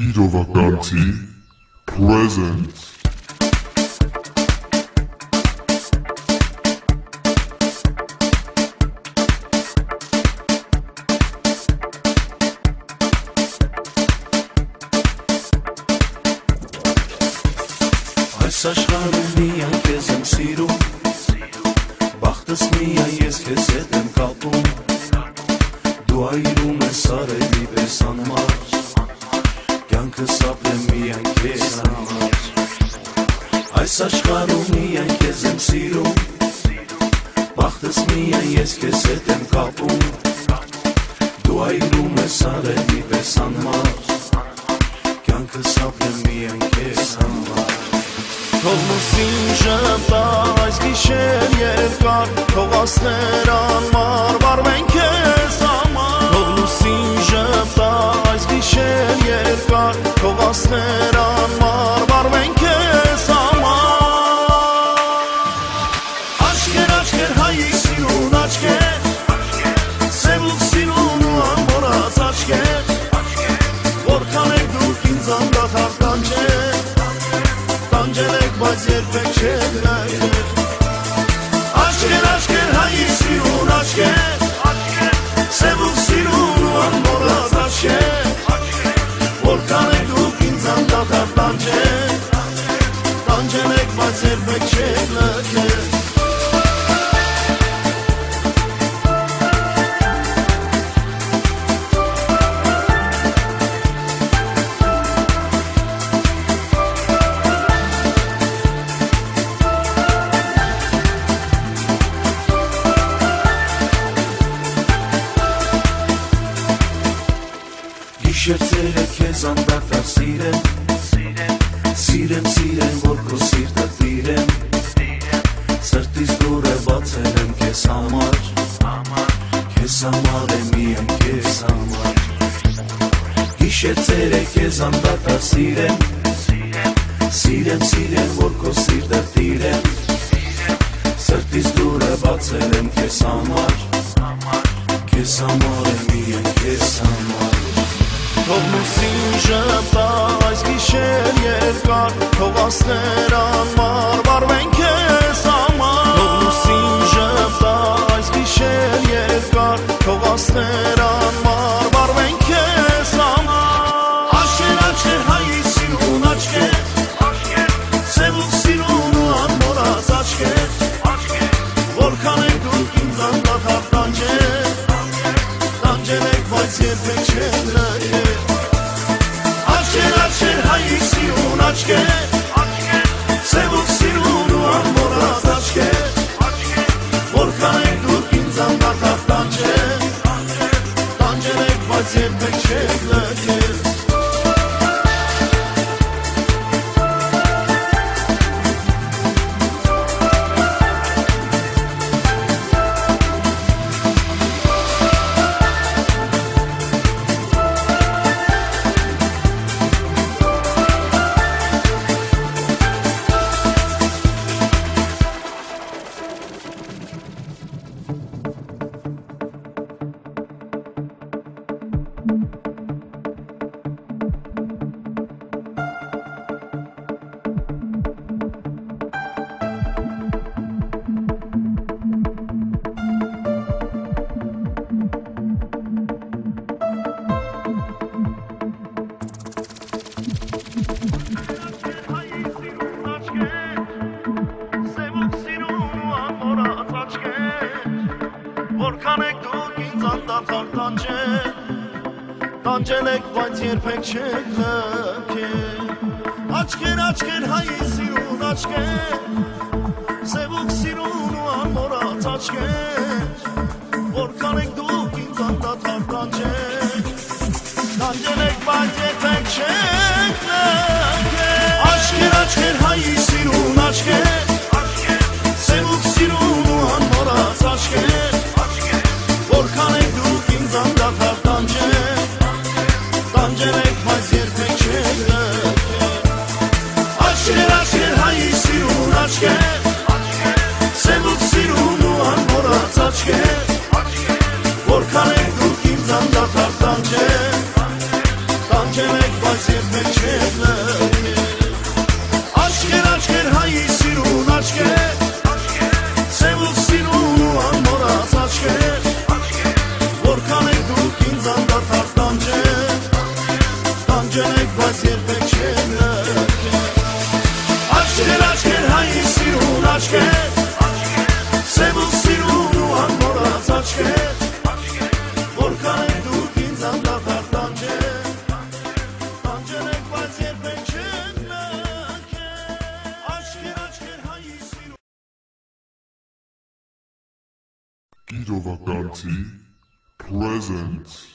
Իրովականցի presents Այս աշխարհում միայն քեզ եմ սիրում Բախտս միայն ես քեզ հետ եմ կապում Դու այրում ես արևի պես անմար Կյանքս ապրեմ միայն քեզ համար Այս աշխարհում միայն քեզ եմ սիրում Բախտս միայն ես քեզ հետ եմ կապում Դու այրում ես արևի պես անմար Կյանքս ապրեմ միայն քեզ համար Թող լուսին ժպտա այս գիշեր երկար Թող ասներ անմար վարվեն քեզ համար Թող լուսին ժպտա այս գիշեր երկար Թող ասներ անմար վարվեն քեզ համար Աչքեր, աչքեր հայի սիրուն աչքեր Սևուկ սիրուն ու անմորած աչքեր Որքան եք դուք ինձ անդադար տանջել Տանջել բայց երբեք չեք նայել Աչքեր, աչքեր հայի սիրուն աչքեր Սևուկ սիրուն ու անմոռաց աչքեր Որքան եք դուք ինձ անդադար տանջել Տանջել եք բայց երբեք չեք նայել Գիշերները քեզ անդադար սիրեմ Սիրեմ, սիրեմ, որ քո սիրտը տիրեմ Սրտիս դուռը բացել եմ քեզ համար Քեզ համար եմ միայն քեզ համար Գիշերները քեզ անդադար սիրեմ Սիրեմ, սիրեմ, որ քո սիրտը տիրեմ Սրտիս դուռը բացել եմ քեզ համար Քեզ համար եմ միայն քեզ համար Թող լուսին ժպտա այս գիշեր երկար Թող ասներ անմար վարվեն քեզ համար Թող լուսին ժպտա այս գիշեր երկար Թող ասներ անմար վարվեն քեզ համար Աչքեր, աչքեր հայի սիրուն աչքեր Սևուկ սիրուն ու անմոռաց աչքեր Որքան եք դուք ինձ անդադար տանջել Տանջել եք բայց երբեք չեք նայել Աչքեր հայի սիրուն աչքեր Սևուկ սիրուն ու անմոռաց աչքեր Որքան եք դուք ինձ անդադար տանջել Տանջել եք բայց երբեք չեք նայել Որքան եք դուք ինձ անդադար տանջել Տանջել եք բայց երբեք չեք լքել Աչքեր, աչքեր հայի սիրուն աչքեր Սևուկ սիրուն ու անմոռաց աչքեր Որքան եք դուք ինձ անդադար տանջել Տանջել եք բայց երբեք չեք լքել Աչքեր, աչքեր հայի սիրուն աչքեր Սևուկ սիրուն ու անմոռաց աչքեր Որքան եք դուք ինձ անդադար տանջել Տանջել եք բայց երբեք չեք լքել Աչքեր, աչքեր հայի սիրուն աչքեր Սևուկ սիրուն ու անմոռաց աչքեր Որքան եք դուք ինձ անդադար տանջել Տանջել եք բայց երբեք չեմ լռնի Աչքեր, աչքեր հայի սիրուն աչքեր Սևուկ սիրուն ու անմորած աչքեր Որքան եք դուք ինձ անդադար տանջել եք, բայց երբեք չեմ լռնի Աչքեր, աչքեր հայի սիրուն աչքեր Սևուկ սիրուն ու անմորած աչքեր Որքան եք դուք ինձ անդադար տանջել եք, բայց երբեք չեմ լռնի Աչքեր, աչքեր հայի սիրուն Գիրովականցի Presents